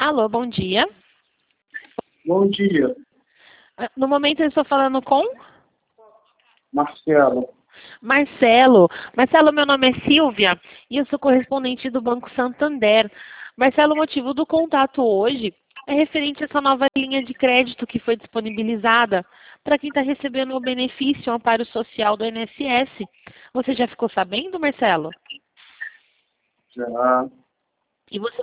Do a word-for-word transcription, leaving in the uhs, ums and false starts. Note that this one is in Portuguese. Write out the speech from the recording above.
Alô, bom dia. Bom dia, No momento eu estou falando com Marcelo. Marcelo. Marcelo, meu nome é Silvia e eu sou correspondente do Banco Santander. Marcelo, o motivo do contato hoje é referente a essa nova linha de crédito que foi disponibilizada para quem está recebendo o benefício, o amparo social do I N S S. Você já ficou sabendo, Marcelo? Já E você